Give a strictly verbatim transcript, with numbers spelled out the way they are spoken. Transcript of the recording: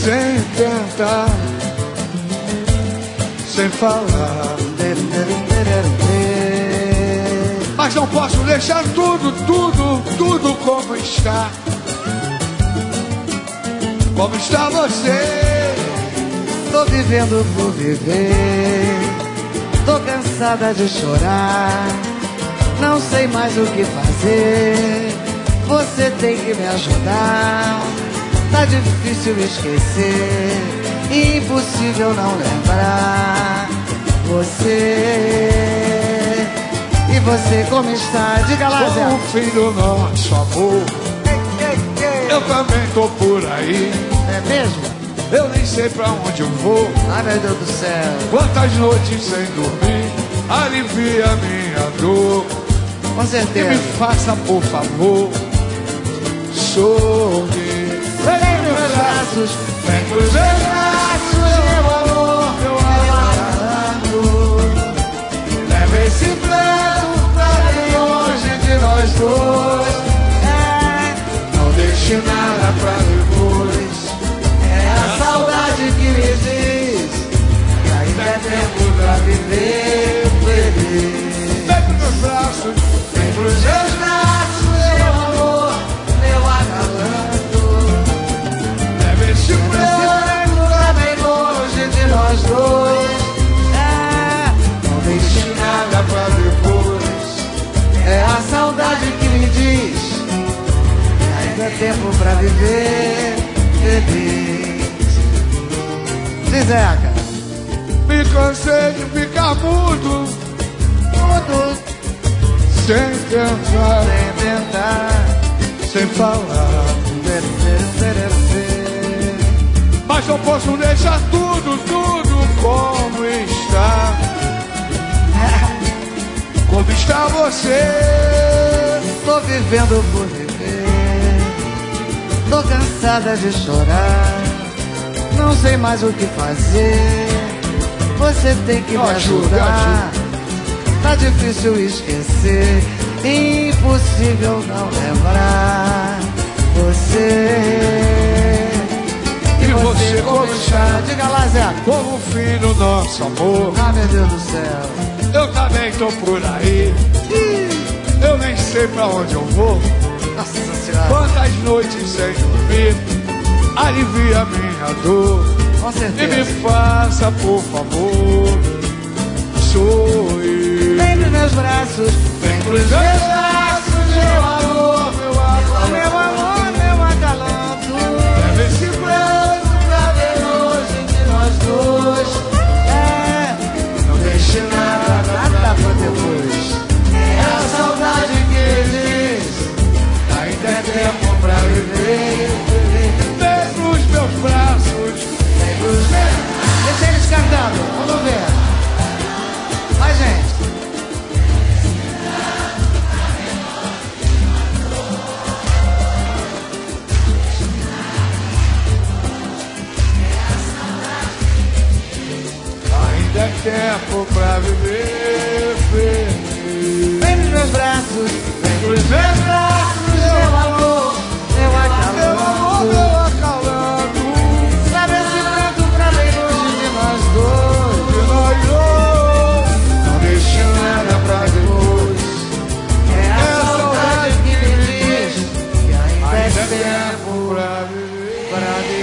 sem tentar, sem falar. Mas não posso deixar tudo, tudo, tudo como está. Como está você? Tô vivendo por viver, tô cansada de chorar, não sei mais o que fazer, você tem que me ajudar. Tá difícil esquecer, impossível não lembrar você. E você como está? Diga lá, Zé. Com o fim do nosso amor, Ei, ei, ei. eu também tô por aí. É mesmo? Eu nem sei pra onde eu vou. Ai, meu Deus do céu. Quantas noites sem dormir, alivia minha dor. Com E certeza. me faça, por favor, sorrir. Vem meus braços, Vem pros meus braços, meu amor, meu amado. Leva esse plano pra bem longe de nós dois. é, Não deixe nada pra depois. é a saudade que me diz que ainda é tempo pra viver feliz. Vem pros meus braços, vem pros meus braços, meu amor, Meu acalanto, leva esse esse plano. plano tá bem longe de nós dois. É, Não deixe nada pra depois. é a saudade que me diz que ainda é tempo pra viver feliz. Zeca, Me cansei de ficar mudo, tudo sem pensar, sem tentar. sem falar. Mas não posso deixar tudo, tudo como está. Como está você? Tô vivendo por viver, tô cansada de chorar, não sei mais o que fazer, você tem que me Ajuda, ajudar. Tá difícil esquecer, impossível não lembrar você. E você como está? Diga lá, Zé. Como o fim do nosso amor, Ah, meu Deus do céu. eu também tô por aí. Eu nem sei pra onde eu vou. Nossa Senhora. Quantas noites sem dormir, alivia minha dor. Com E me certeza. faça, por favor, sorrir. Vem nos meus braços, Vem pros meus braços, meu amor, meu amor. meu amor, meu acalanto. Leva esse plano pra bem longe de nós dois. É, Não deixe nada pra nada pra depois. É a saudade que diz, ainda é tempo pra viver. Vem pros meus braços, vem pros meus. Deixa eles cantando, vamos ver. Vai, gente. Ainda é tempo pra viver feliz. Vem nos meus braços, Vem pros meus braços, meu amor, meu meu amor, acalanto. meu acalento. Sabe esse canto pra bem longe de nós dois. De nós dois, não deixe nada pra depois. É a saudade que me diz que ainda é Ainda é tempo tempo pra viver. pra viver.